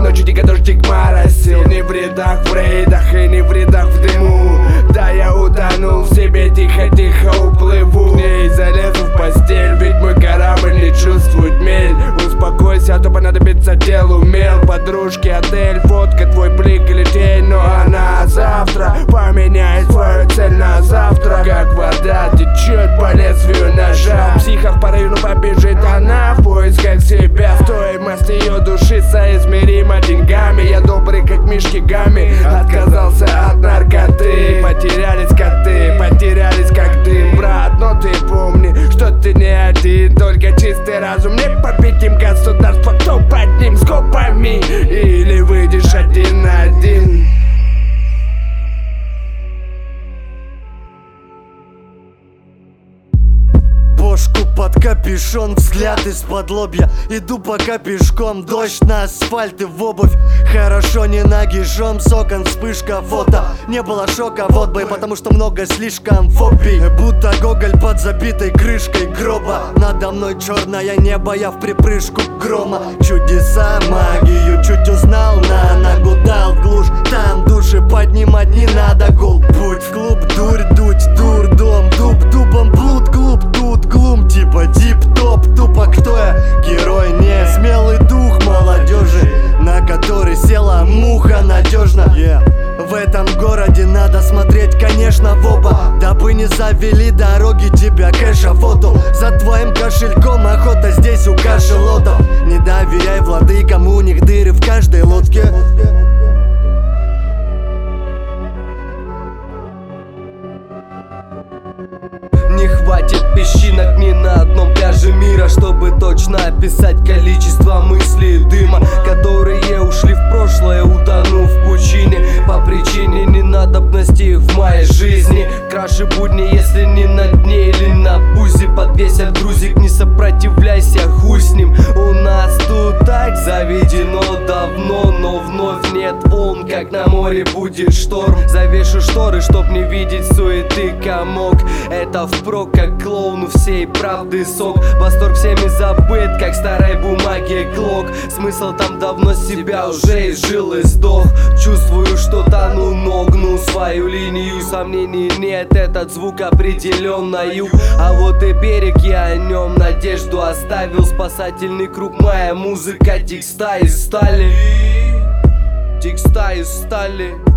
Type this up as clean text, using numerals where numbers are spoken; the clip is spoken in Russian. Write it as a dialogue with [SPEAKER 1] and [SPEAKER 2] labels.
[SPEAKER 1] ночью дико дождик моросил. Не в рядах, в рейдах и не в рядах в дыму. Да, я утонул в себе, тихо-тихо уплыву. В ней залезу в постель, ведь мой корабль не чувствует мель. Успокойся, а то понадобится телу мел. Подружки, отель, фотка, твой блик или тень. Но она завтра поменяет свою цель на завтра. Как вода течет по лезвию ножа. В психах по району побежит она в поисках себя. Стоимость ее души соизмерима деньгами. Я добрый, как мишки Гамми, отказался от наркоты. Потерялись коты, потерялись как дым. Брат, но ты помни, что ты не один. Только чистый разум не победим государство. Кто под ним с копами? Или выйдешь один на один?
[SPEAKER 2] Бошку под капюшон, взгляд из-под лобья. Иду пока пешком, дождь на асфальт и в обувь. Хорошо не нагишом, с окон вспышка фото. Не было шока, вот бы, потому что много слишком фобий. Будто Гоголь под забитой крышкой гроба. Надо мной черное небо, я в припрыжку грома. Чудеса, магию чуть узнал, на ногу дал глушь. Там души поднимать не надо, гул. Путь в клуб, дурь дуть, дурдом. Дуб дубом, блуд, клуб, тут глум. Типа дип-топ, тупо кто я? Герой, не смелый дух молодежи, на который села муха надежно. В этом городе надо смотреть, конечно, в оба, дабы не завели дороги тебя к эшафоту. За твоим кошельком охота здесь у кашелотов. Не доверяй владыкам, у них дыры в каждой лодке. Не хватит песчинок ни на одном пляже мира, чтобы точно описать количество мыслей и дыма, которые ушли в прошлое, утонув в пучине. По причине ненадобности их в моей жизни. Краши будни, если не на дне или на бузе. Подвесят грузик, не сопротивляйся, хуй с ним. У нас тут так заведено давно, но вновь нет волн, как на море будет шторм. Завешу шторы, чтоб не видеть суеты комок. Это впрок, как клоуну всей правды сок. Восторг всеми забыт, как старой бумаги клок. Смысл там давно себя уже изжил и сдох. Чувствую, что тону, но гну свою линию. Сомнений нет, этот звук определенно юг. А вот и берег, я о нем надежду оставил. Спасательный круг, моя музыка, текста из стали. Текста из стали.